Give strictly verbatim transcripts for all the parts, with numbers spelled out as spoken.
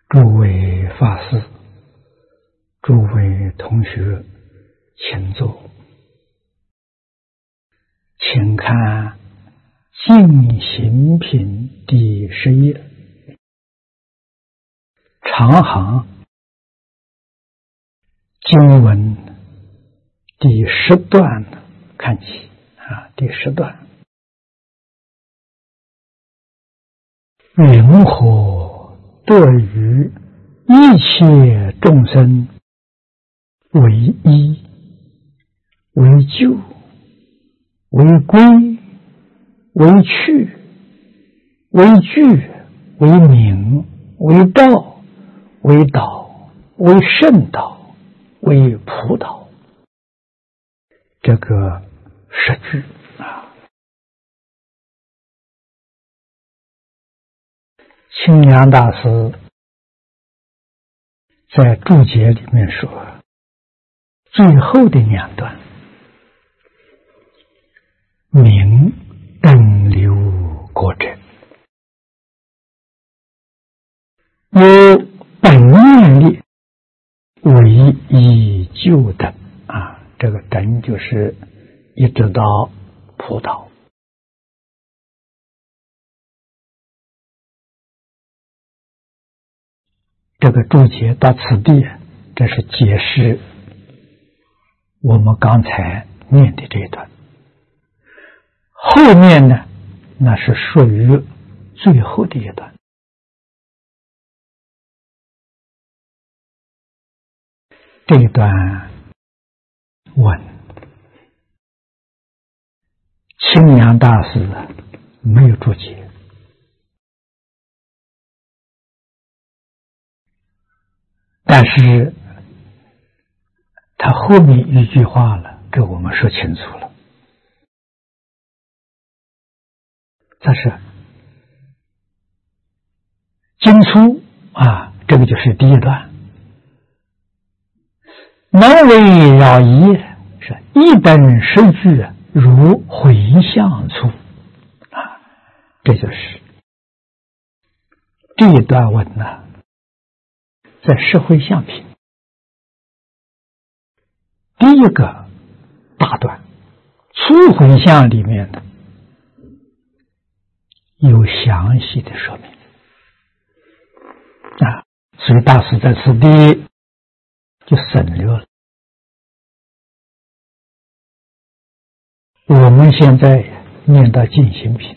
诸位法师，诸位同学，请坐。请看《净行品》第十页，长行经文第十段看起啊，第十段。云何得于一切众生为依、为救、为归、为趣、为具、为名、为道、为导、为圣道、为普导？这个十句啊，清凉大师在注解里面说，最后的两段名等流果者，有本愿力为依救等啊，这个等就是一直到普导。这个注解到此地，这是解释我们刚才念的这一段。后面呢，那是属于最后的一段。这一段问清凉大师没有注解，但是他后面一句话了，给我们说清楚了。这是经书啊，这个就是第一段。能为扰疑，是一本十句如回向处啊，这就是这一段文呢、啊，在社会相品第一个大段初回向里面的有详细的说明啊，所以大师在此地就省略了。我们现在念到净行品，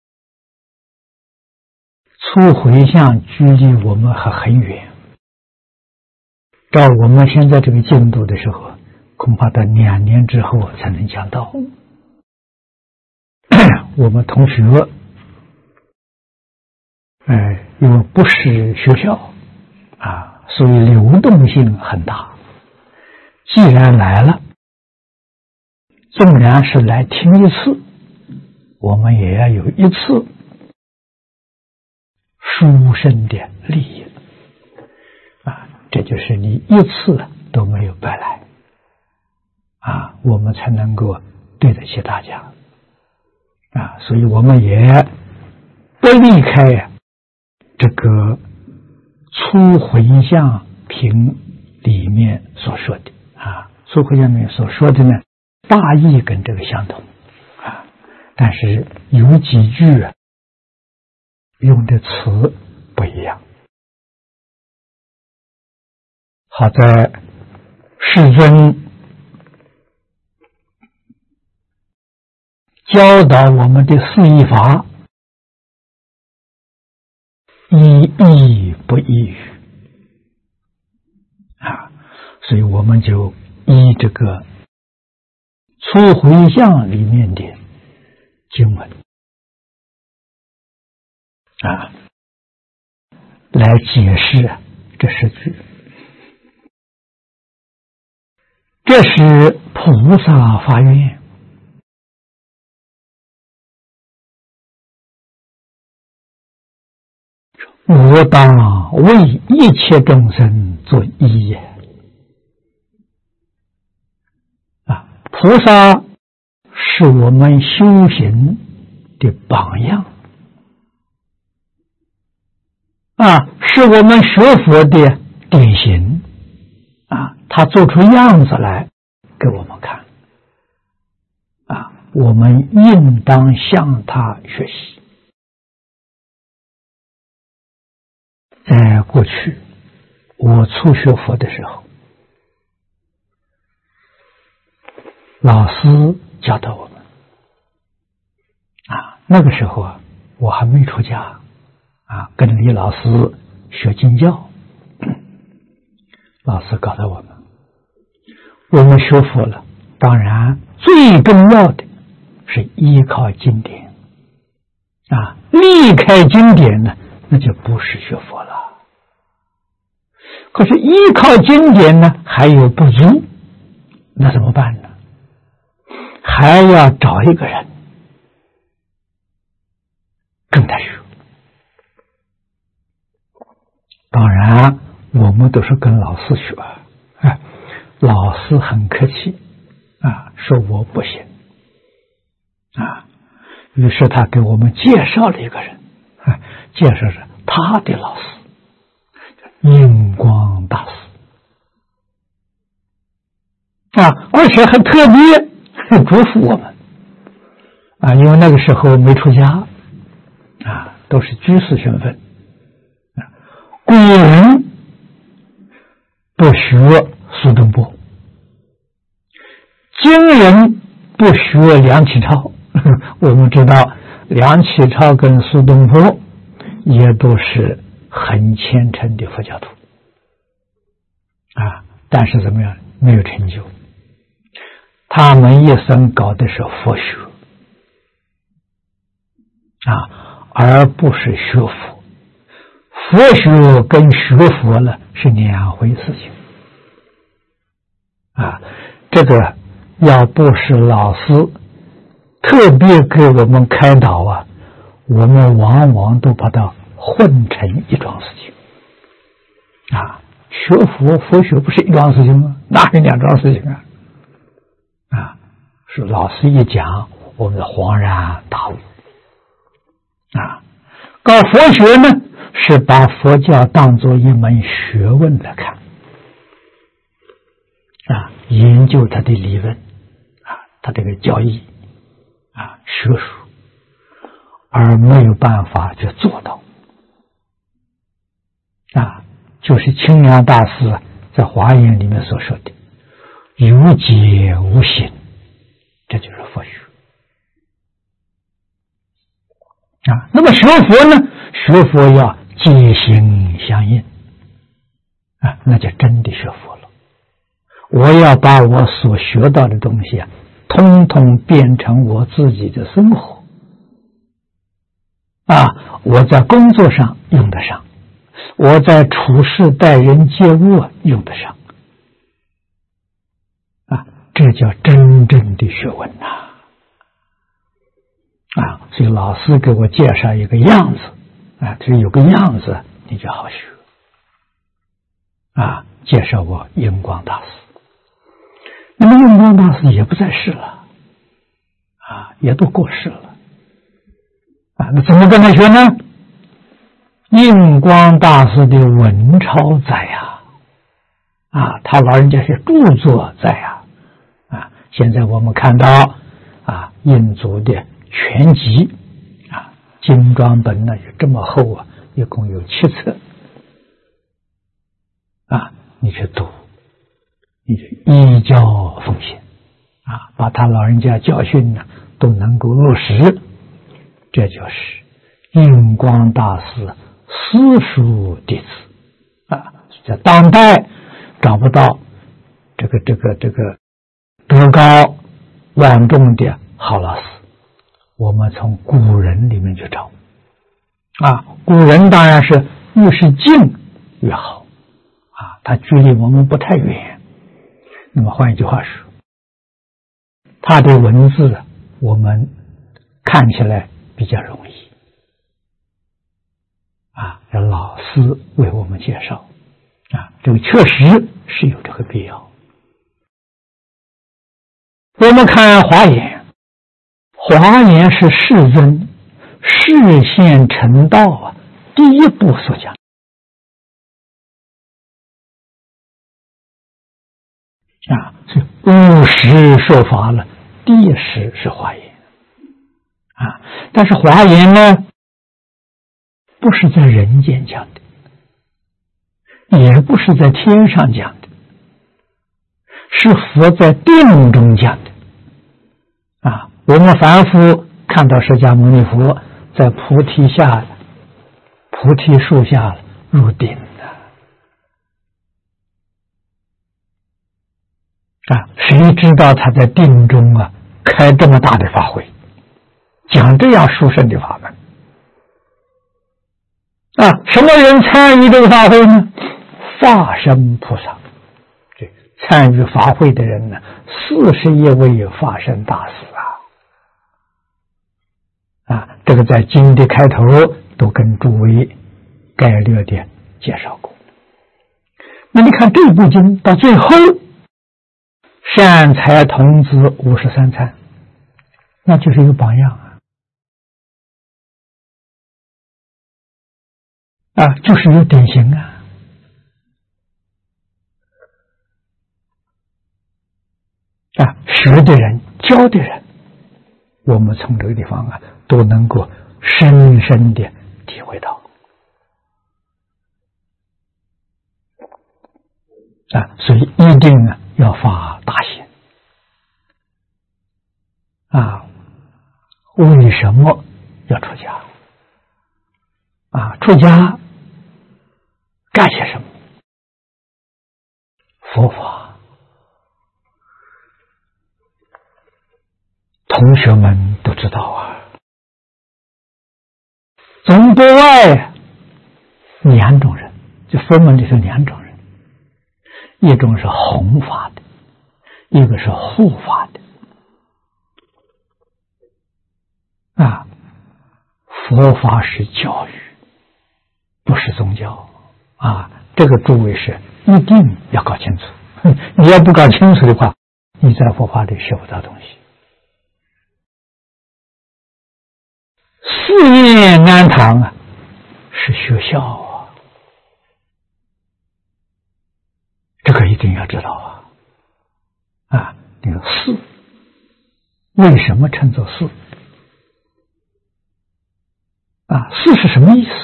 初回向距离我们还很远，照我们现在这个进度的时候，恐怕到两年之后才能讲到。我们同学呃，因为不是学校啊，所以流动性很大。既然来了，纵然是来听一次，我们也要有一次殊胜的利益啊，这就是你一次都没有白来啊，我们才能够对得起大家啊，所以我们也不离开这个初回向品里面所说的啊，初回向里面所说的呢，大意跟这个相同啊，但是有几句用的词不一样。好在世尊教导我们的四依法，依义不依语啊，所以我们就依这个初回向里面的经文啊来解释这十句。这是菩萨发愿，我当为一切众生作依也啊！菩萨是我们修行的榜样啊，是我们学佛的典型啊，他做出样子来给我们看啊，我们应当向他学习。在过去我初学佛的时候，老师教导我们啊，那个时候啊，我还没出家啊，跟李老师学经教，老师告诉我们，我们学佛了，当然最重要的是依靠经典啊，离开经典呢，那就不是学佛了。可是依靠经典呢，还有不足，那怎么办呢？还要找一个人跟他学。当然我们都是跟老师学，啊，老师很客气啊，说我不行啊，于是他给我们介绍了一个人，啊，介绍是他的老师印光大师啊，而且还特别嘱咐我们啊，因为那个时候没出家啊，都是居士身份啊，古人不学苏东坡，今人不学梁启超。我们知道梁启超跟苏东坡也都是很虔诚的佛教徒啊，但是怎么样，没有成就。他们一生搞的是佛学啊，而不是学佛。佛学跟学佛了是两回事情啊，这个要不是老师特别给我们开导啊，我们往往都把它混成一桩事情啊。学佛佛学不是一桩事情吗？哪有两桩事情啊？啊，是老师一讲，我们恍然大悟啊。搞佛学呢，是把佛教当作一门学问来看啊，研究它的理论啊，它这个教义啊，学术，而没有办法去做到啊，就是清凉大师在华严里面所说的有解无形，这就是佛学啊。那么学佛呢，学佛要戒行相应啊，那就真的学佛了。我要把我所学到的东西啊，通通变成我自己的生活啊，我在工作上用得上，我在处事待人接物用得上啊，这叫真正的学问呐啊！所以老师给我介绍一个样子啊，这有个样子你就好学啊。介绍我印光大师，那么印光大师也不在世了啊，也都过世了啊，那怎么跟他学呢？印光大师的文钞在呀，啊，他老人家是著作在呀，啊，现在我们看到啊，印祖的全集啊，精装本呢有这么厚啊，一共有七册啊，你去读，你去依教奉行啊，把他老人家教训呢都能够落实，这就是印光大师私塾弟子啊，在当代找不到这个这个这个德高望重的好老师，我们从古人里面去找啊。古人当然是越是近越好啊，他距离我们不太远。那么换一句话说，他的文字我们看起来比较容易啊，让老师为我们介绍啊，这个确实是有这个必要。我们看华严，华严是世尊示现成道啊第一部所讲啊，所以五时说法了，第一时是华严啊，但是华严呢，不是在人间讲的，也不是在天上讲的，是佛在定中讲的啊。我们凡夫看到释迦牟尼佛在菩提下、菩提树下入定了啊，谁知道他在定中啊开这么大的法会，讲这样殊胜的法门啊？什么人参与这个法会呢？法身菩萨。这参与法会的人呢，四十一位法身大士啊！啊，这个在经的开头都跟诸位概略的介绍过。那你看这部经到最后，善财童子五十三参，那就是一个榜样啊！啊，就是有典型啊！啊，学的人、教的人，我们从这个地方啊，都能够深深的体会到啊，所以一定呢要发大心啊！为什么要出家？啊，出家干些什么？佛法，同学们都知道啊。总国外两种人，这佛门里头两种人，一种是弘法的，一个是护法的。啊，佛法是教育，不是宗教啊！这个诸位是一定要搞清楚。你要不搞清楚的话，你在佛法里学不到东西。四念安堂啊，是学校啊，这个一定要知道啊！啊，这个寺为什么称作寺？啊，寺是什么意思？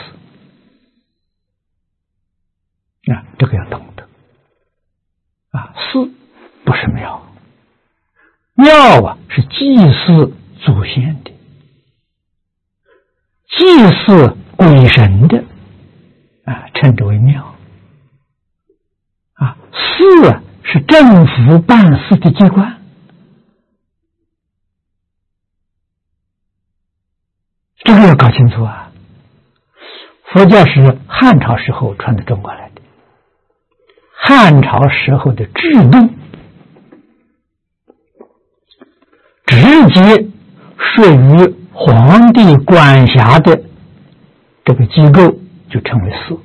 啊，这个要懂得。啊，寺不是庙，庙啊是祭祀祖先的，祭祀鬼神的，啊，称之为庙。啊，寺啊是政府办事的机关。这个要搞清楚啊！佛教是汉朝时候传到中国来的，汉朝时候的制度直接属于皇帝管辖的这个机构，就称为寺。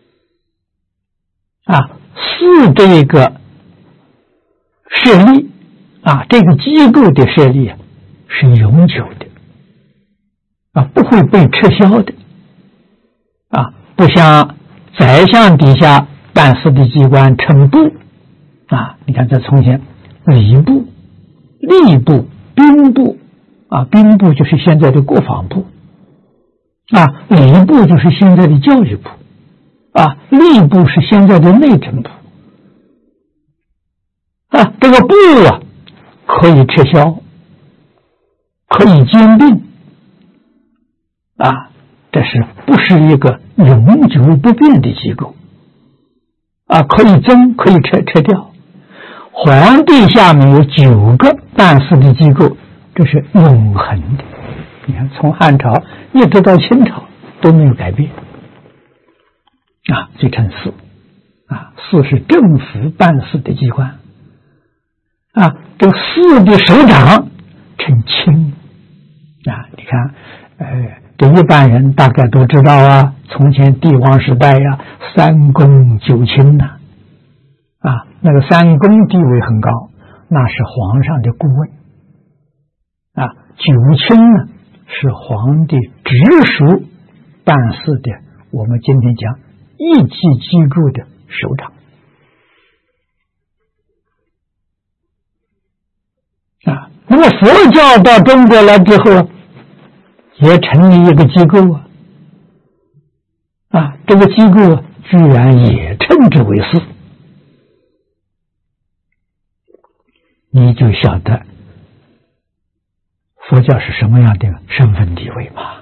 啊，寺这个设立啊，这个机构的设立啊，是永久的。啊，不会被撤销的，啊，不像宰相底下办事的机关称部，啊，你看在从前，礼部、吏部、兵部，啊，兵部就是现在的国防部，啊，礼部就是现在的教育部，啊，吏部是现在的内政部，啊，这个部啊可以撤销，可以兼并。啊，这是不是一个永久不变的机构？啊，可以增，可以撤撤掉。皇帝下面有九个办事的机构，这是永恒的。你看，从汉朝一直到清朝都没有改变。啊，这称寺。啊，寺是政府办事的机关。啊，这个寺的首长称卿。啊，你看，呃。这一般人大概都知道啊，从前帝王时代呀、啊，三公九卿呐，啊，那个三公地位很高，那是皇上的顾问，啊，九卿呢是皇帝直属办事的，我们今天讲一级机构的首长， 那么佛教到中国来之后，也成立一个机构啊，啊，这个机构居然也称之为寺，你就晓得佛教是什么样的身份地位嘛？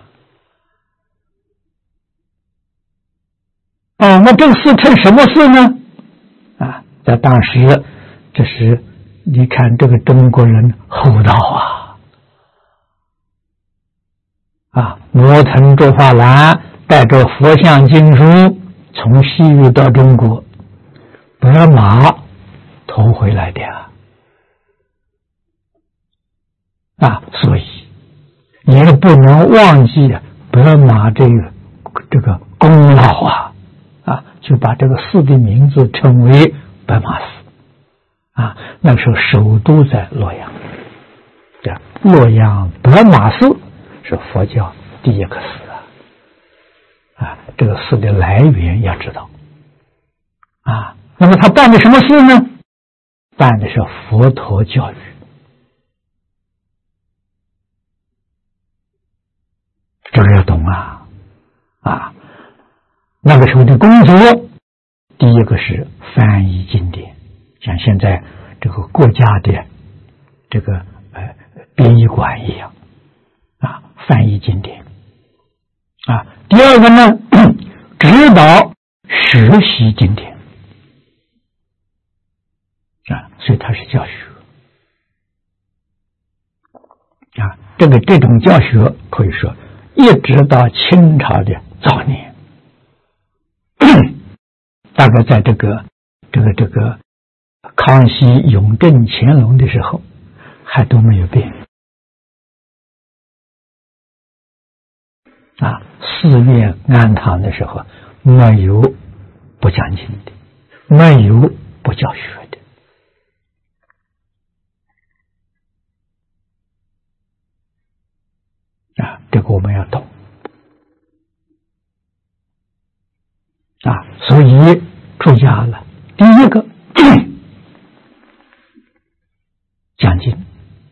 啊，那这个寺称什么寺呢？啊，在当时，这是你看这个中国人厚道啊，啊，摩腾卓法兰带着佛像经书从西域到中国，白马驮回来的啊，啊，所以也不能忘记白马这个这个功劳啊，啊，就把这个寺的名字称为白马寺，啊，那时候首都在洛阳，对，洛阳白马寺是佛教第一个寺啊，啊，这个寺的来源要知道，啊，那么他办的什么寺呢？办的是佛陀教育。这个要懂啊，啊，那个时候的工作，第一个是翻译经典，像现在这个国家的这个呃编译馆一样，啊，翻译经典，啊，第二个呢，指导学习经典，啊，所以它是教学，啊，这个这种教学可以说一直到清朝的早年，大概在这个这个这个康熙、雍正、乾隆的时候，还都没有变。啊，寺院安堂的时候，没有不讲经的，没有不教学的。啊，这个我们要懂啊，所以出家了，第一个讲经，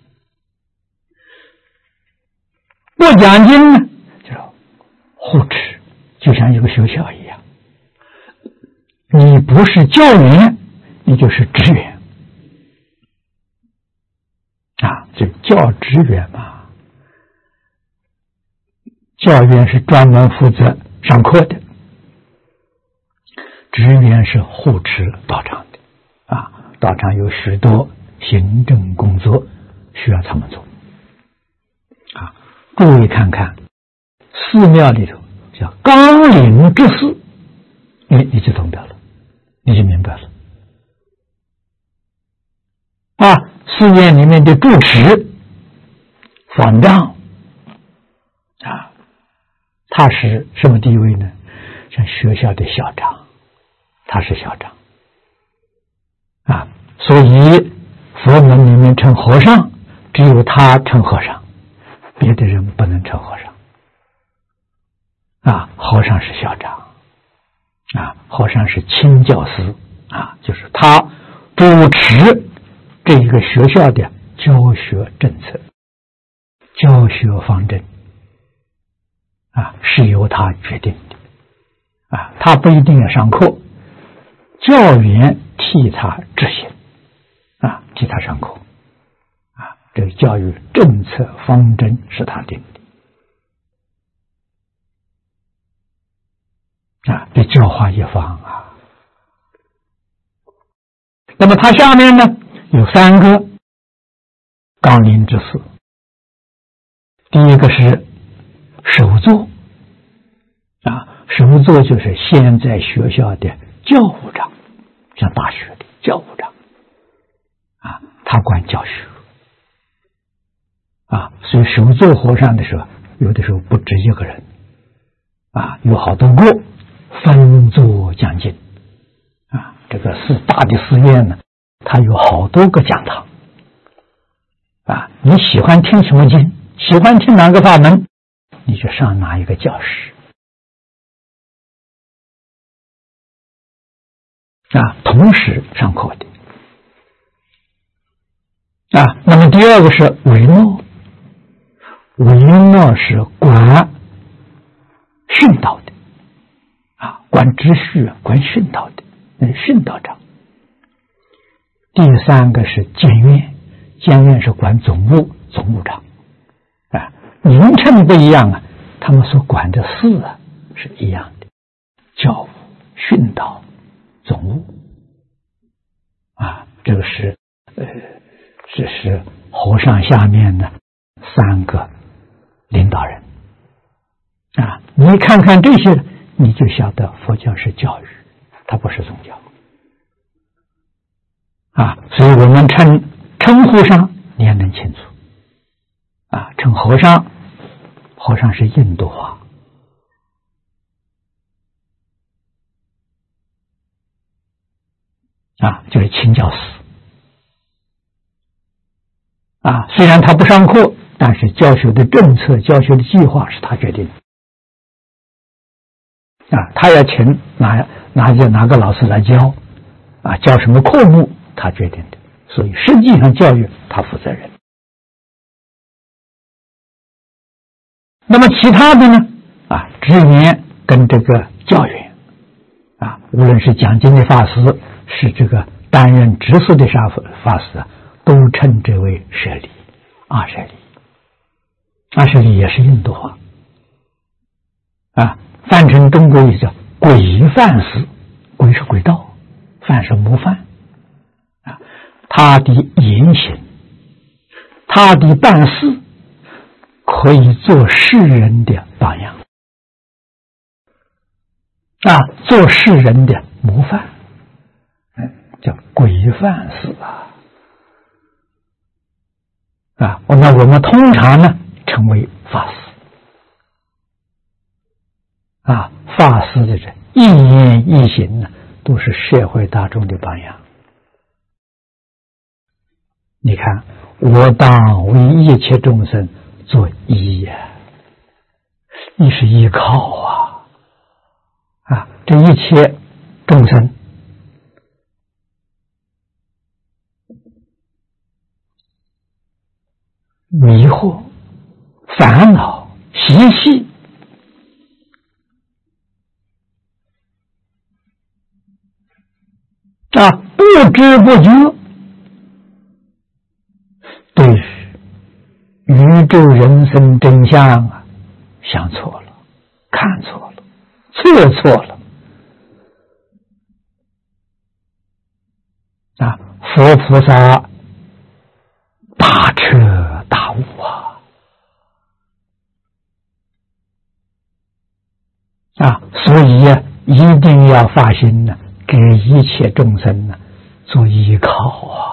不讲经呢，就是护持，就像一个学校一样，你不是教员，你就是职员啊，就教职员嘛。教员是专门负责上课的，职员是护持道场的，啊，道场有许多行政工作需要他们做，啊，诸位看看寺庙里头叫纲领之事，你你就懂得了，你就明白了，啊，寺院里面的住持、方丈，啊。他是什么地位呢？像学校的校长，他是校长啊，所以佛门里面称和尚，只有他称和尚，别的人不能称和尚啊。和尚是校长啊，和尚是亲教师啊，就是他主持这一个学校的教学政策、教学方针。啊，是由他决定的，啊，他不一定要上课，教员替他执行，啊，替他上课，啊，这个教育政策方针是他定的，啊，这教化一方啊。那么他下面呢有三个纲领之事，第一个是首座啊，首座就是现在学校的教务长，像大学的教务长啊，他管教学啊，所以首座和尚的时候，有的时候不止一个人啊，有好多个分座讲经啊，这个寺大的寺院呢，它有好多个讲堂啊，你喜欢听什么经，喜欢听哪个法门，你就上哪一个教室啊，同时上课的啊，那么第二个是维诺，维诺是管训导的啊，管秩序、管训导的，嗯，训导长。第三个是监院，监院是管总务，总务长啊，名称不一样啊，他们所管的事啊是一样的，教务、训导、总务啊，这个是呃，这是和尚下面的三个领导人啊。你看看这些，你就晓得佛教是教育，它不是宗教啊。所以我们称称呼上你也能清楚啊，称和尚，和尚是印度话啊，就是清教寺啊。虽然他不上课，但是教学的政策、教学的计划是他决定的啊。他要请哪哪个哪个老师来教啊，教什么科目，他决定的。所以实际上教育他负责任。那么其他的呢？啊，职员跟这个教员啊，无论是讲经的法师，是这个担任执事的法法师，都称之为舍利、阿舍利。阿舍利也是印度话啊，翻成中国也叫轨范师，轨是轨道，范是模范啊。他的言行，他的办事，可以做世人的榜样啊，做世人的模范，叫轨范师啊啊。那我们通常呢称为法师啊，法师的这一言一行呢，都是社会大众的榜样。你看，我当为一切众生做依呀，你是依靠啊啊！这一切众生迷惑、烦恼、习气，啊，不知不觉对宇宙人生真相啊，想错了，看错了，测错了啊！佛菩萨大彻大悟啊啊！所以啊，一定要发心呢，给一切众生呢做依靠啊！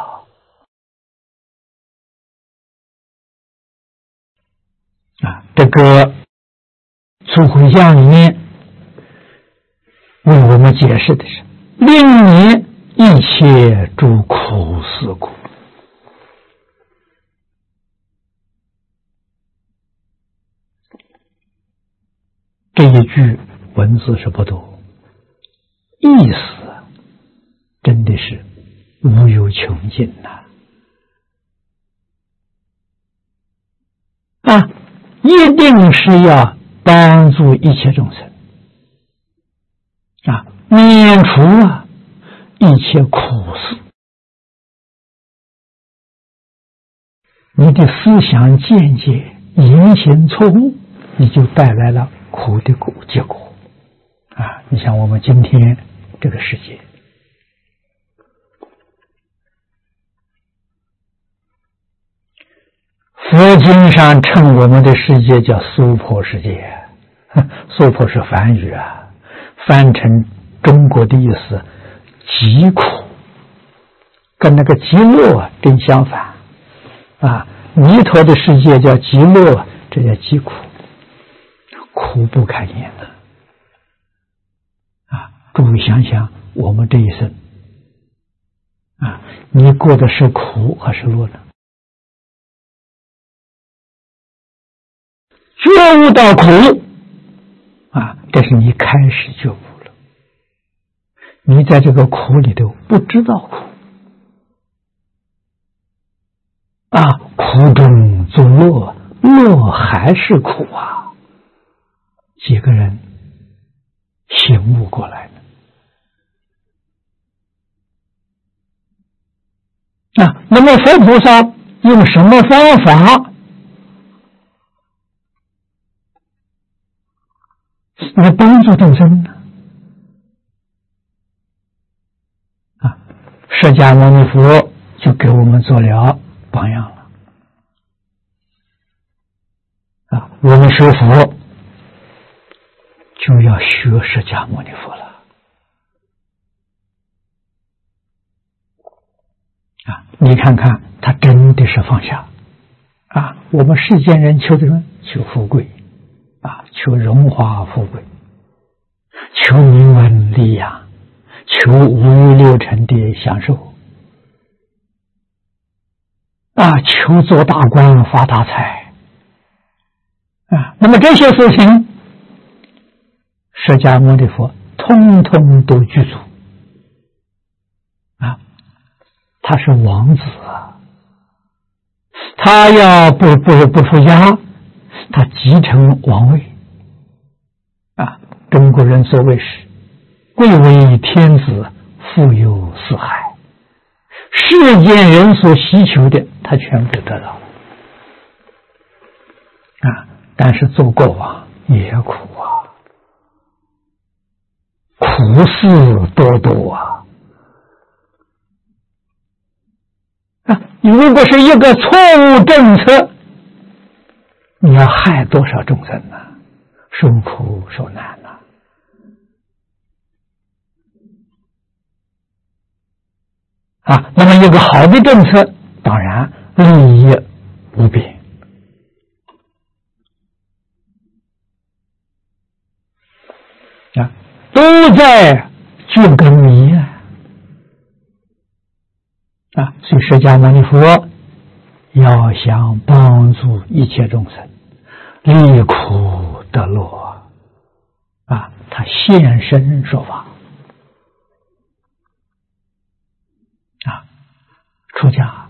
啊，这个出回向里面为我们解释的是令你一切诸苦事故。这一句文字是不多，意思真的是无有穷尽呐！啊，一定是要帮助一切众生啊，免除啊一切苦事。你的思想见解言行错误，你就带来了苦的果结果啊！你像我们今天这个世界，佛经上称我们的世界叫娑婆世界，娑婆是梵语啊，翻成中国的意思极苦，跟那个极乐啊真相反啊！弥陀的世界叫极乐，这叫极苦，苦不堪言呐！啊，诸位想想，我们这一生啊，你过的是苦还是乐呢？觉悟到苦啊，这是你开始觉悟了。你在这个苦里头不知道苦苦中作乐，乐还是苦啊！几个人醒悟过来了。啊，那么佛菩萨用什么方法来帮助众生呢？啊，释迦牟尼佛就给我们做了榜样了。啊，我们学佛就要学释迦牟尼佛了。啊，你看看，他真的是放下。啊，我们世间人求什么？求富贵，啊，求荣华富贵，求名闻利养，求五欲六尘的享受，啊，求做大官发大财，啊，那么这些事情，释迦牟尼佛通通都具足，啊，他是王子啊，他要不不不出家，他继承王位，啊，中国人所谓是贵为天子，富有四海，世间人所希求的，他全部得到了。啊，但是做国王也苦啊，苦事多多啊。啊，如果是一个错误政策，你要害多少众生呢？受苦受难啊！啊，那么一个好的政策，当然利益无边。啊，都在救根迷啊！啊，所以释迦牟尼佛要想帮助一切众生离苦得乐啊，他现身说法啊，出家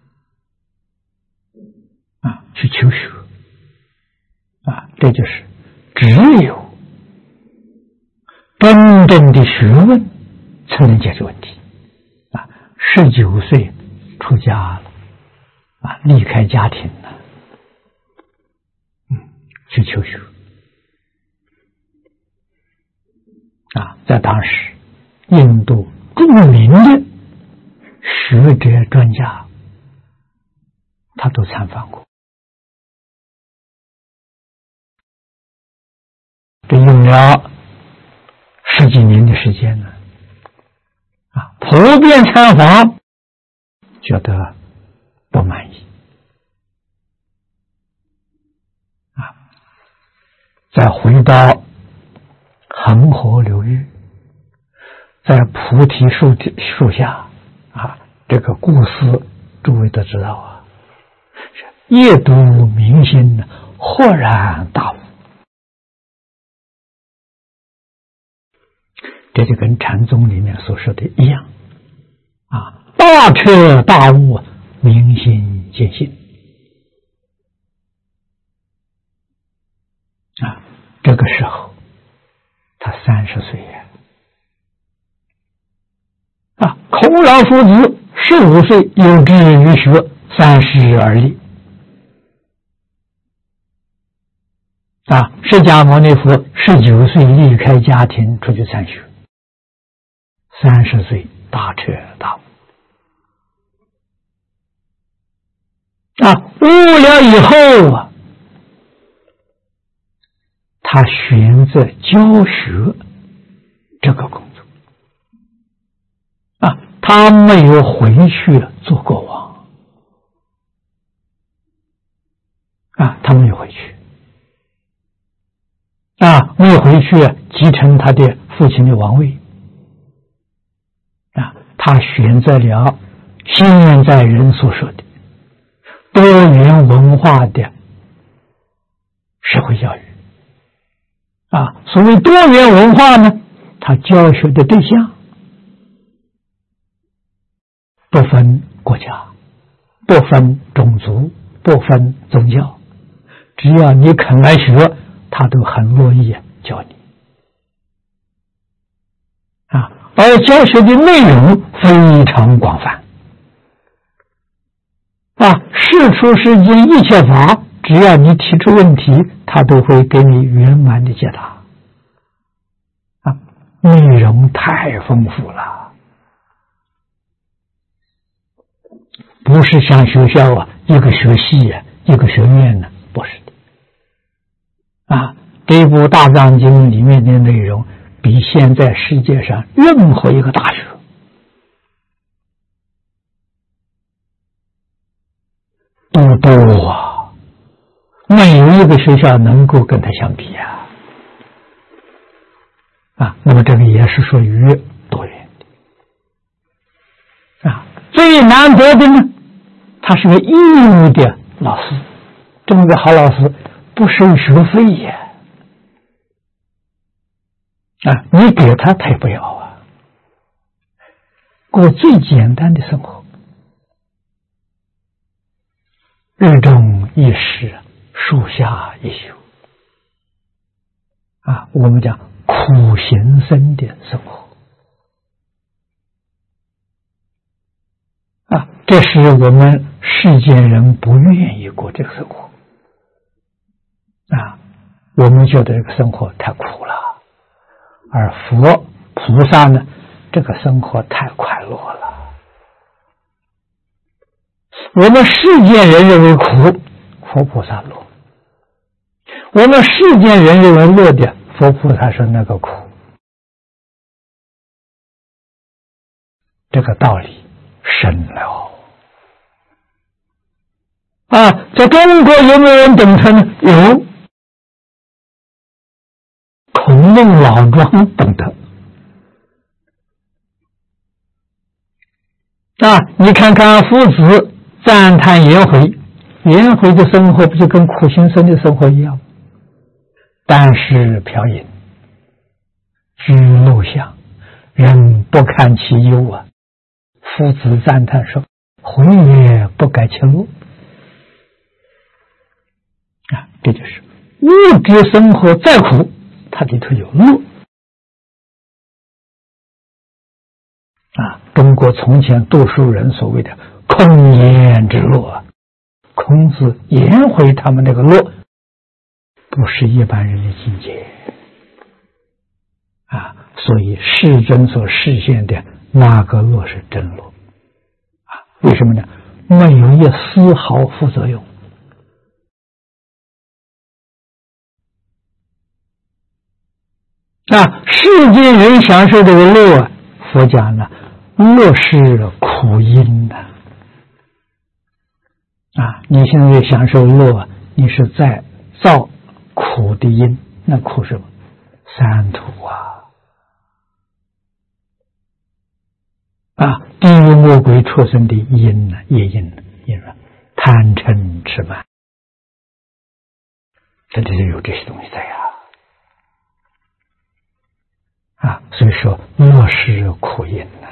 啊，去求学啊，这就是只有真正的学问才能解决问题啊。十九岁出家了啊，离开家庭了，嗯，去求学啊，在当时印度著名的学者专家，他都参访过，这用了十几年的时间呢，啊，普遍参访，觉得不满意，啊，再回到恒河流域，在菩提树树下啊，这个故事诸位都知道啊，夜读明心，豁然大悟。这就跟禅宗里面所说的一样啊，大彻大悟，明心见性啊。这个时候他三十岁呀，啊，孔老夫子十五岁有志于学，三十而立啊。释迦牟尼佛十九岁离开家庭出去参学，三十岁大彻大悟啊，悟了以后啊，他选择教学这个工作啊，他没有回去做国王啊，他没有回去啊，没有回去继承他的父亲的王位啊，他选择了现在人所说的多元文化的社会教育啊。所谓多元文化呢，他教学的对象不分国家，不分种族， 不分宗教，只要你肯来学，他都很乐意教你啊。而教学的内容非常广泛啊，世出世间一切法，只要你提出问题，他都会给你圆满的解答啊，内容太丰富了，不是像学校啊，一个学系啊，一个学院呢，不是的啊。这部大藏经里面的内容，比现在世界上任何一个大学都多啊，没有一个学校能够跟它相比啊。啊，那么这个也是属于多元的啊。最难得的呢，他是个义务的老师，这么个好老师不收学费呀。啊，你给他他也不要啊，过最简单的生活，日中一时，树下一宿啊，我们讲苦行僧的生活啊，这是我们世间人不愿意过这个生活啊，我们觉得这个生活太苦了。而佛菩萨呢，这个生活太快乐了。我们世间人认为苦，佛菩萨乐；我们世间人认为乐的，佛菩萨说那个苦。这个道理深了啊！在中国有没有人懂他呢？有。孔孟老庄懂得啊！你看看夫子赞叹颜回，颜回的生活不就跟苦行僧的生活一样？但是嫖饮，知陋相，人不堪其忧啊！夫子赞叹说：“回也不改其乐。”啊，这就是物质生活再苦，它里头有乐啊！中国从前读书人所谓的空言之乐，孔子颜回他们那个乐，不是一般人的境界啊！所以世尊所示现的那个乐是真乐啊！为什么呢？没有一丝毫副作用。啊，世间人享受这个乐啊，佛讲呢，乐是苦因呐。啊，你现在享受乐，你是在造苦的因，那苦什么？三途啊！啊，地狱魔鬼畜生的因呢，业因呢，因呢，贪嗔痴慢，这里就有这些东西在呀。啊，所以说乐是苦因呐。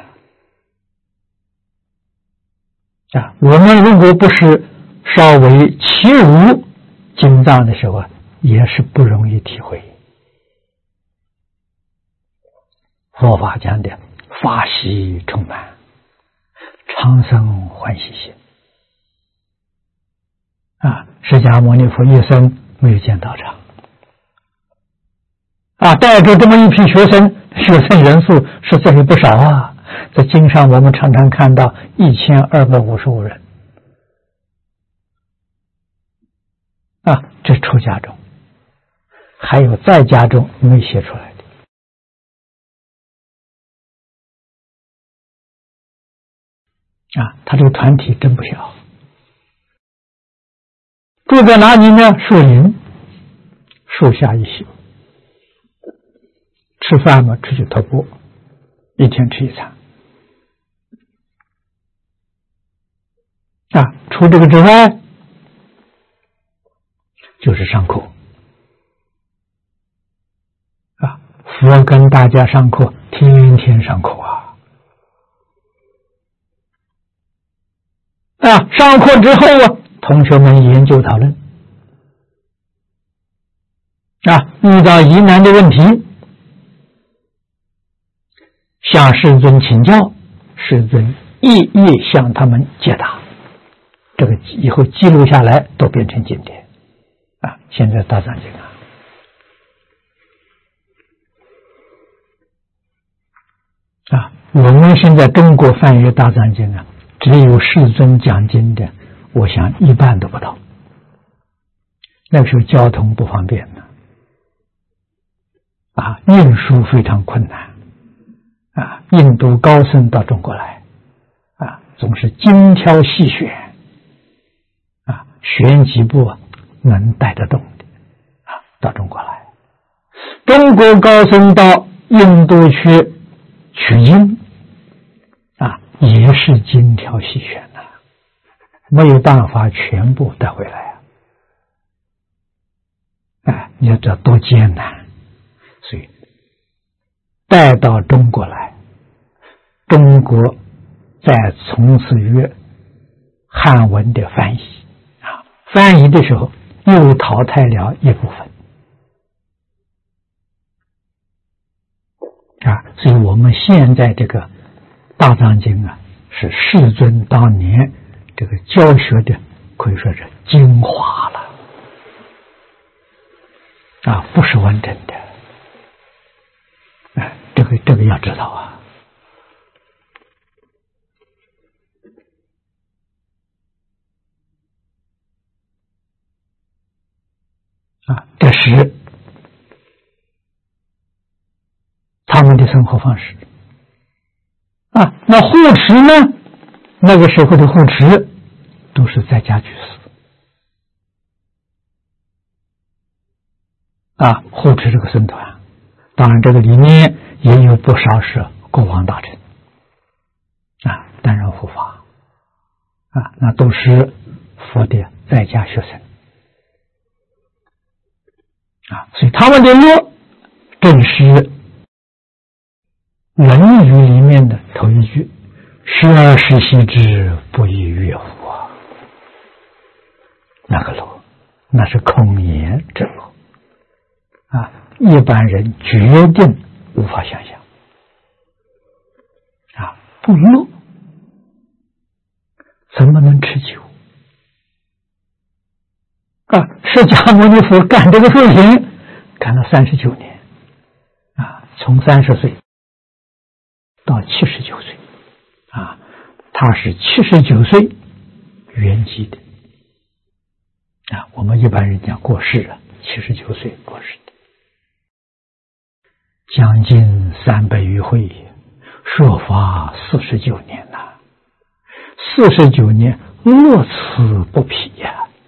啊，我们如果不是稍微起入经藏的时候啊，也是不容易体会佛法讲的法喜充满，常生欢喜心。啊，释迦牟尼佛一生没有见道场。啊，带着这么一批学生，学生人数实在是不少啊。在经上我们常常看到一千二百五十五人啊，这出家中，还有在家中没写出来的啊，他这个团体真不小。住在哪里呢？树林，树下一宿。吃饭嘛，出去徒步，一天吃一餐。啊，除这个之外，就是上课。啊，佛跟大家上课，天天上课啊。啊，上课之后啊， 同学们研究讨论啊，遇到疑难的问题，向世尊请教，世尊一一向他们解答。这个以后记录下来，都变成经典啊。现在大藏经啊，啊，我们现在中国翻译大藏经啊，只有世尊讲经的，我想一半都不到。那个时候交通不方便呢，啊，运输非常困难，啊，印度高僧到中国来，啊，总是精挑细选，啊，选几部能带得动的，啊，到中国来。中国高僧到印度去取经，啊，也是精挑细选的，没有办法全部带回来啊！哎，你要知道多艰难，所以带到中国来，中国再从此于汉文的翻译啊，翻译的时候又淘汰了一部分。啊，所以我们现在这个大藏经啊，是世尊当年这个教学的，可以说是精华了，啊，不是完整的，哎，这个这个要知道啊。啊，这是他们的生活方式啊。那护持呢？那个时候的护持都是在家居士啊，护持这个僧团。当然，这个里面也有不少是国王大臣啊，担任护法啊，那都是佛的在家学生啊，所以他们的乐正是《论语》里面的头一句：“学而时习之，不亦说乎？”啊，那个乐，那是空言之乐啊，一般人决定无法想象啊，不乐怎么能持久啊？释迦牟尼佛干这个事情干了三十九年啊，从三十岁到七十九岁啊，他是七十九岁圆寂的啊。我们一般人讲过世了，七十九岁过世的，将近三百余会，说法四十九年呐，四十九年乐此不疲呀、啊。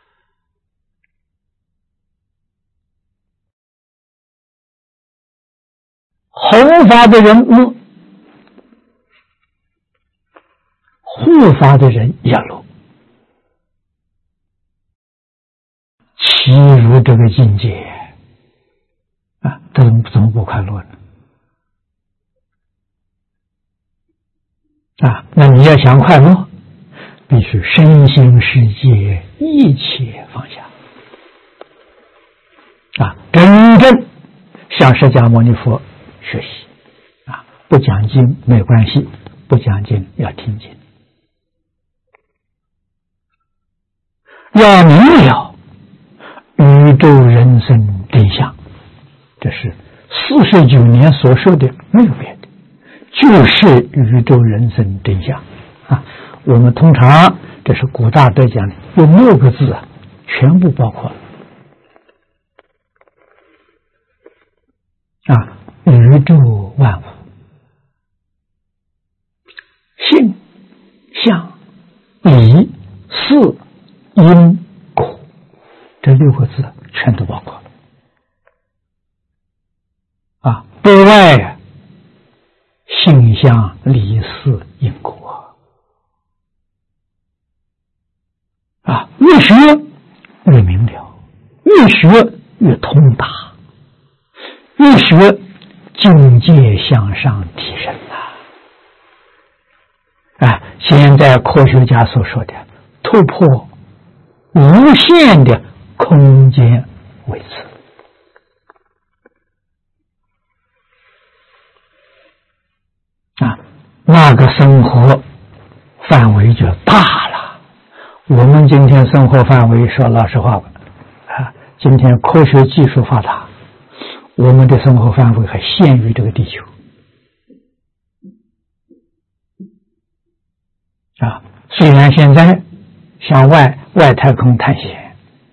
弘法的人乐，护法的人也乐，其如这个境界啊，怎么怎么不快乐呢？啊，那你要想快乐，必须身心世界一切放下啊，真正向释迦牟尼佛学习啊，不讲经没有关系，不讲经要听经，要明了宇宙人生真相，这是四十九年所说的没有别的，就是宇宙人生真相啊。我们通常这是古大德讲的，用六个字啊，全部包括了啊。宇宙万物，性、相、理、事、因、果，这六个字全都包括了啊！对外性、相、理、事、因、果啊，越学越明了，越学越通达，越学境界向上提升了啊！现在科学家所说的突破无限的空间维持。啊，那个生活范围就大了。我们今天生活范围，说老实话吧，啊，今天科学技术发达，我们的生活范围还限于这个地球。啊，虽然现在向外外太空探险，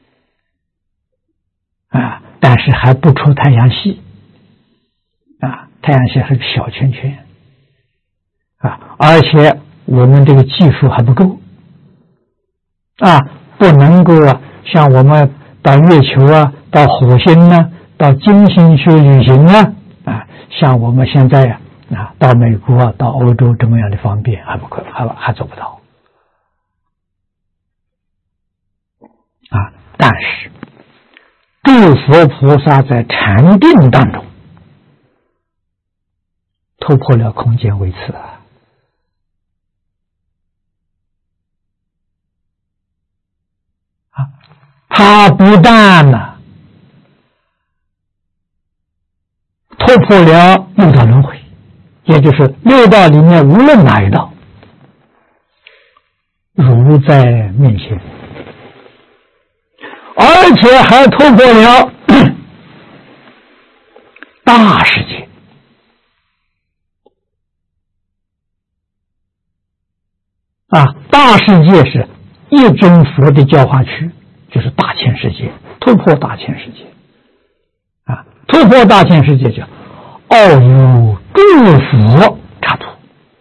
啊，但是还不出太阳系，啊，太阳系还是小圈圈，啊，而且我们这个技术还不够，啊，不能够啊，像我们到月球啊，到火星呢、啊，到金星去旅行啊，啊，像我们现在呀、啊，啊，到美国啊，到欧洲这么样的方便，还不可，还还做不到。啊，但是诸佛菩萨在禅定当中突破了空间维持啊，啊，他不但呢突破了六道轮回，也就是六道里面无论哪一道如在面前，而且还突破了大世界。啊，大世界是一真佛的教化区，就是大千世界，突破大千世界。啊，突破大千世界叫奥有诸佛刹土。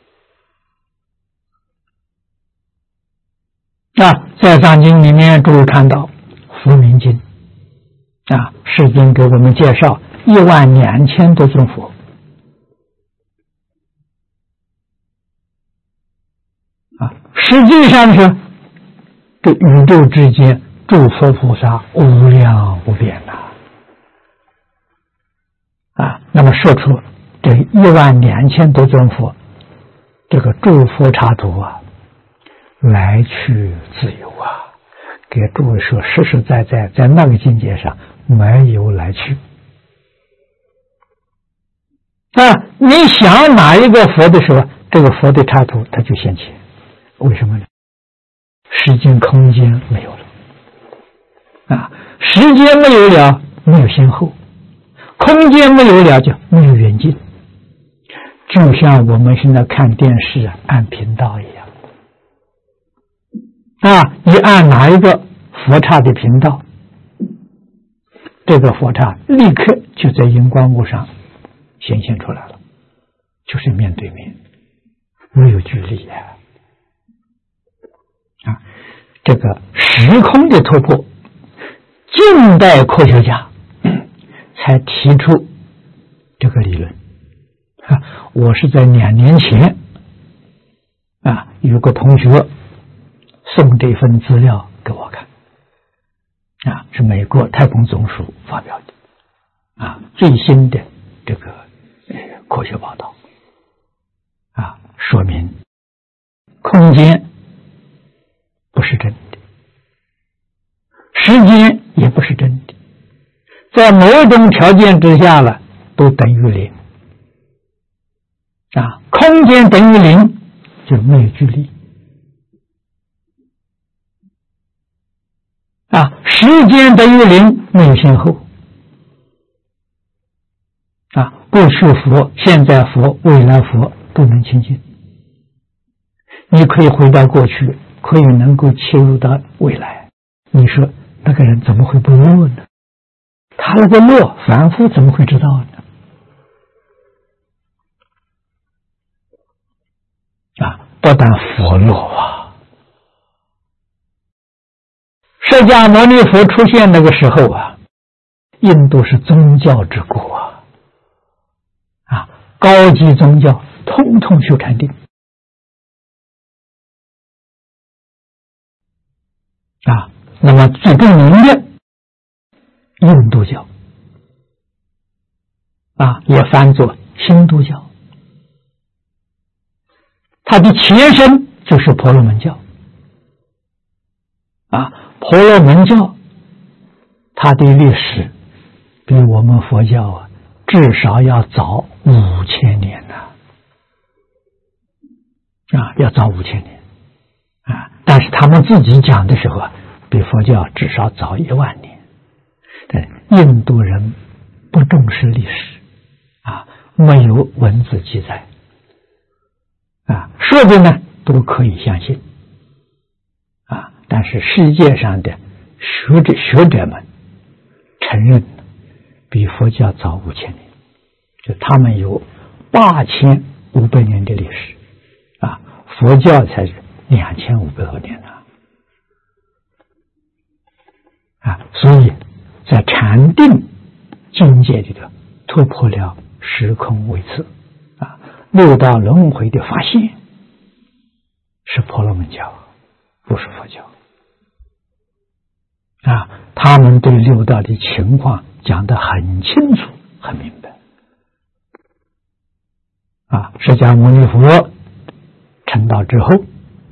啊，在藏经里面，诸位看到佛名经啊，释经给我们介绍一万两千多尊佛啊，实际上是这宇宙之间诸佛菩萨无量无边呐啊，那么说出这一万两千多尊佛，这个诸佛刹土啊，来去自由啊。给诸位说，实实在在在那个境界上没有来去啊！你想哪一个佛的时候，这个佛的刹土它就现前，为什么呢？时间空间没有了啊，时间没有了，没有先后；空间没有了，就没有远近。就像我们现在看电视啊，按频道一样。啊，你按哪一个佛刹的频道，这个佛刹立刻就在荧光幕上显现出来了，就是面对面，没有距离啊！啊，这个时空的突破，近代科学家才提出这个理论。啊，我是在两年前啊，有个同学送这份资料给我看，啊，是美国太空总署发表的，啊，最新的这个呃科学报道，啊，说明空间不是真的，时间也不是真的，在某种条件之下了，都等于零，啊，空间等于零就没有距离。啊，时间等于零，没有先后。啊，过去佛、现在佛、未来佛都能亲近。你可以回到过去，可以能够切入到未来。你说那个人怎么会不乐呢？他那个乐，凡夫怎么会知道呢？啊，不但佛乐啊。释迦牟尼佛出现那个时候啊，印度是宗教之国啊，啊，高级宗教通通修禅定啊。那么最著名的印度教啊，也翻作新都教，它的前身就是婆罗门教啊。 婆罗门教它的历史比我们佛教啊至少要早五千年呢，啊，要早五千年啊！但是他们自己讲的时候啊，比佛教至少早一万年。但印度人不重视历史啊，没有文字记载啊，说的呢都可以相信啊，但是世界上的学者学者们承认比佛教早五千年，就他们有八千五百年的历史啊，佛教才是两千五百多年呢啊，所以在禅定境界里头突破了时空位次啊，六道轮回的发现是婆罗门教，不是佛教啊，他们对六道的情况讲得很清楚很明白啊，释迦牟尼佛成道之后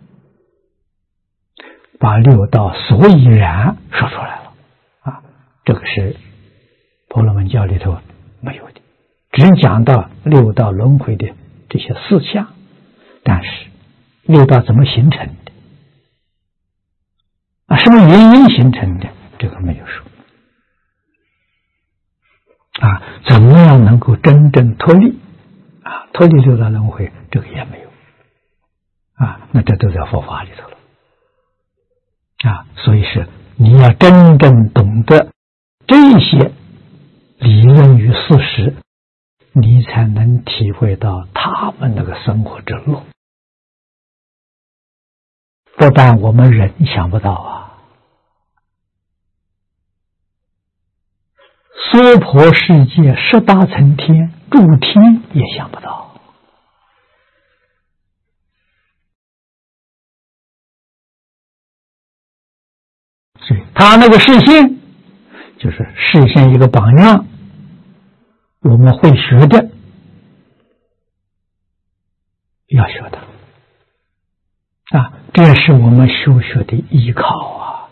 把六道所以然说出来了啊，这个是婆罗门教里头没有的，只讲到六道轮回的这些四项，但是六道怎么形成的啊，什么原因形成的，这个没有说啊，怎么样能够真正脱离啊，脱离六道轮回，这个也没有啊，那这都在佛法里头了啊，所以是你要真正懂得这些理论与事实，你才能体会到他们那个生活之路，不但我们人想不到啊，娑婆世界十八层天诸天也想不到。所以他那个示现就是示现一个榜样，我们会学的要学的啊，这是我们修学的依靠啊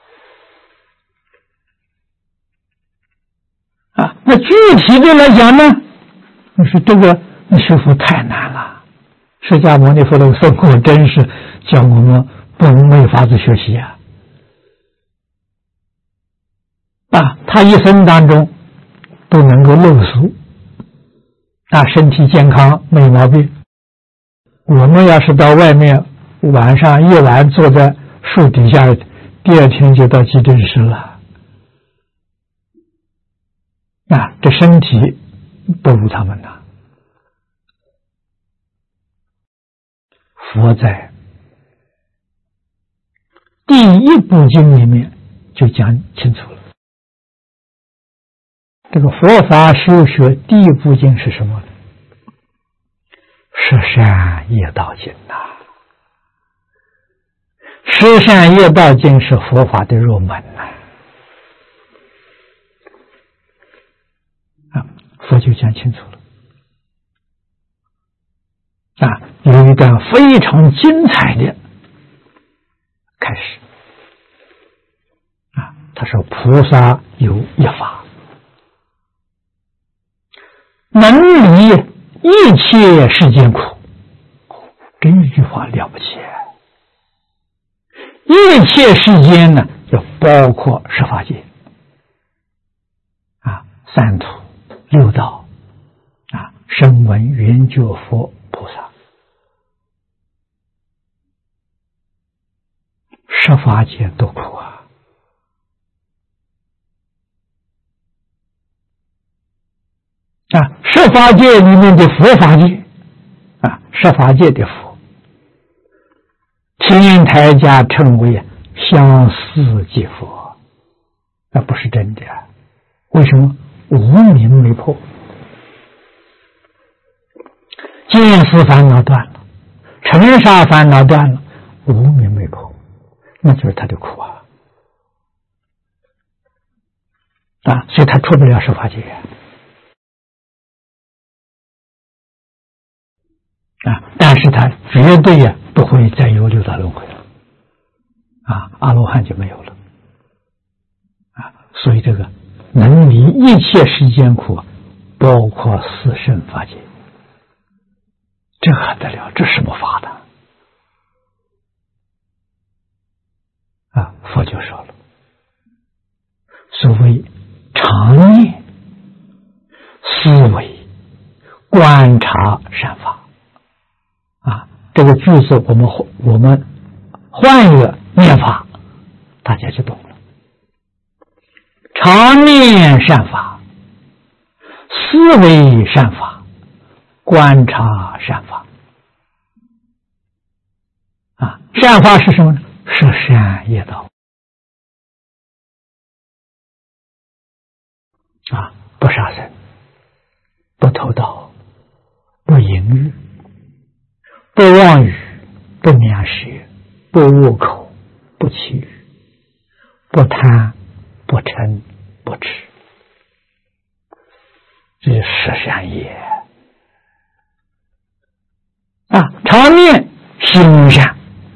啊！那具体的来讲呢，就是这个学佛太难了，释迦牟尼佛的生活真是叫我们不没法子学习啊！啊，他一生当中都能够露宿啊，身体健康没毛病。我们要是到外面晚上夜晚坐在树底下，第二天就到急诊室了啊，这身体不如他们呐。佛在第一部经里面就讲清楚了，这个佛法修学第一部经是什么？十善业道经呐、啊。十善业道经是佛法的入门呐、啊。啊，佛就讲清楚了。啊，有一段非常精彩的开始。啊，他说菩萨有一法，能离一切世间苦，这一句话了不起。一切世间呢，就包括十法界啊，三途六道啊，声闻缘觉佛菩萨，十法界多苦啊！啊，十法界里面的佛法界啊，十法界的佛，天台家称为相似即佛，那不是真的。为什么？无明没破，见思烦恼断了，尘沙烦恼断了，无明没破，那就是他的苦啊！啊，所以他出不了十法界啊，但是他绝对呀不会再有六道轮回了啊，阿罗汉就没有了所以这个能离一切世间苦，包括四圣法界，这还得了？这什么法的啊？佛就说了，所谓常念、思维、观察善法啊，这个句子我们我们换一个念法，大家就懂了。常念善法，思维善法，观察善法啊，善法是什么呢？是善业道啊，不杀生，不偷盗，不淫欲，不妄语，不藐视，不恶口，不绮语，不贪，不嗔，不痴，这是十善业啊。常念心善，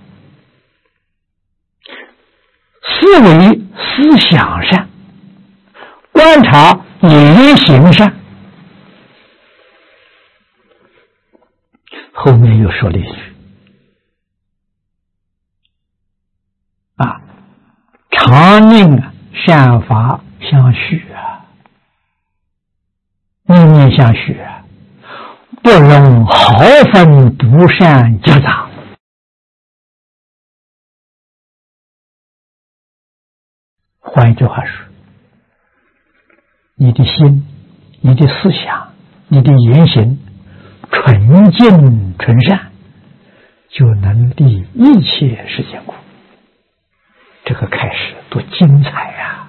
思维思想善，观察言行善。后面又说了一句啊，常念善法相续啊，念念相续啊，不容毫分不善夹杂。换一句话说，你的心、你的思想、你的言行纯净纯善，就能离一切世间苦。这个开始多精彩呀！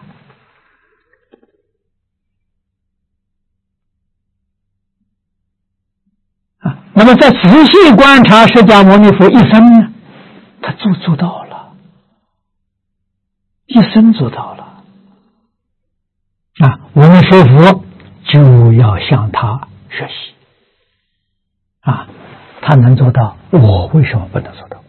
啊，那么再仔细观察释迦牟尼佛一生呢，他做做到了，一生做到了。啊，我们学佛就要向他学习。啊，他能做到，我为什么不能做到？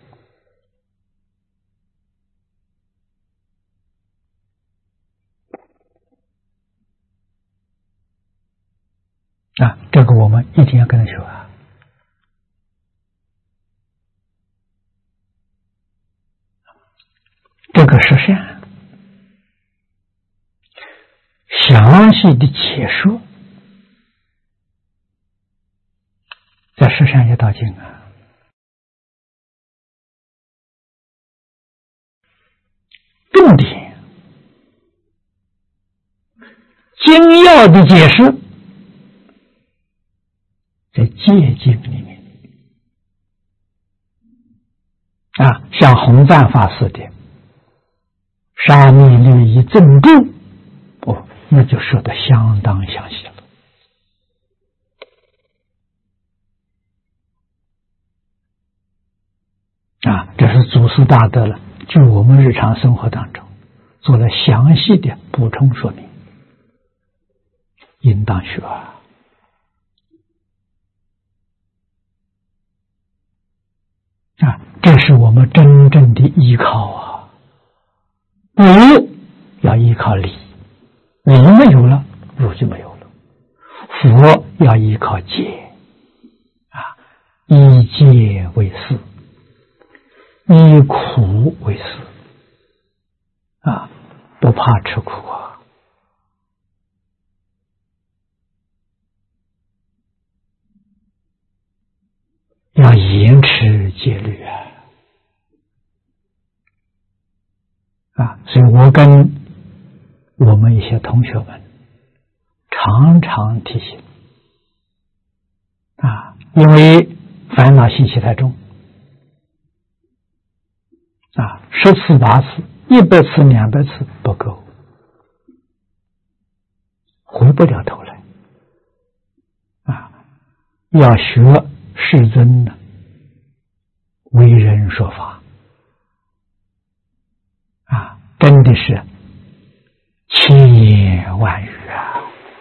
啊，这个我们一定要跟他学啊。这个是善，详细的解说在《十善业道经》啊，重点精要的解释在戒经里面啊，像弘赞法师的沙弥律仪正注，哦，那就说得相当详细了。啊，这是祖师大德了，就我们日常生活当中做了详细的补充说明，应当学啊。啊，这是我们真正的依靠啊！儒要依靠理，理没有了，儒就没有了。佛要依靠戒啊，以戒为师，以苦为师啊，不怕吃苦啊。要严持戒律啊！啊，所以我跟我们一些同学们常常提醒啊，因为烦恼习气太重啊，十次八次、一百次、两百次不够，回不了头来啊！要学世尊的为人说法啊，真的是千言万语啊，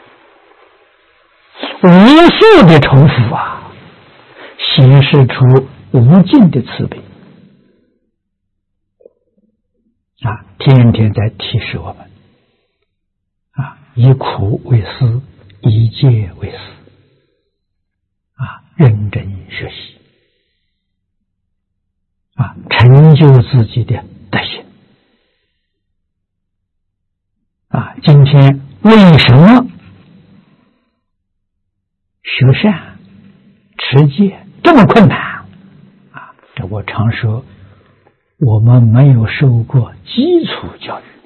无数的重复啊，显示出无尽的慈悲啊，天天在提示我们以苦为师，以戒为师，啊，认真学习，啊，成就自己的德行。啊，今天为什么学善、持戒这么困难？啊，这我常说，我们没有受过基础教育。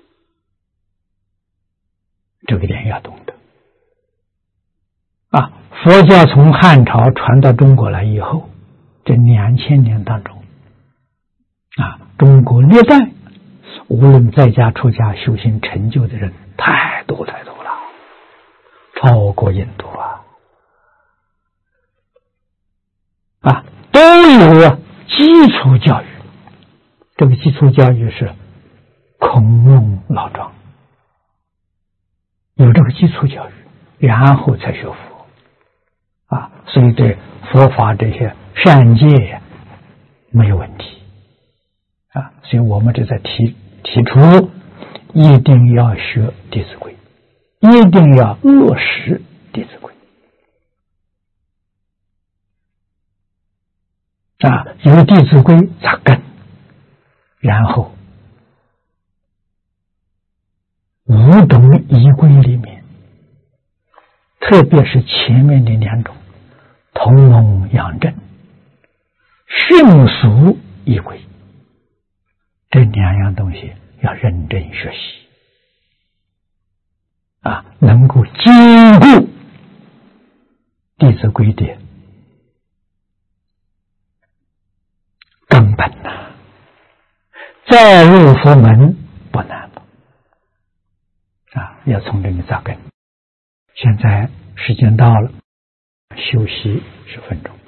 这个点要懂得啊！佛教从汉朝传到中国来以后，这两千年当中，啊，中国历代无论在家出家修行成就的人太多太多了，超过印度啊！啊，都有基础教育。这个基础教育是孔孟老庄。有这个基础教育，然后才学佛啊，所以对佛法这些善戒没有问题啊，所以我们这在提提出，一定要学《弟子规》，一定要落实《弟子规》啊，有《弟子规》扎根，然后五种仪规里面，特别是前面的两种同盟养正、训俗仪规，这两样东西要认真学习啊，能够兼顾《弟子规》的根本呐、啊，再入佛门不难了。啊，要从这里扎根。现在时间到了，休息十分钟。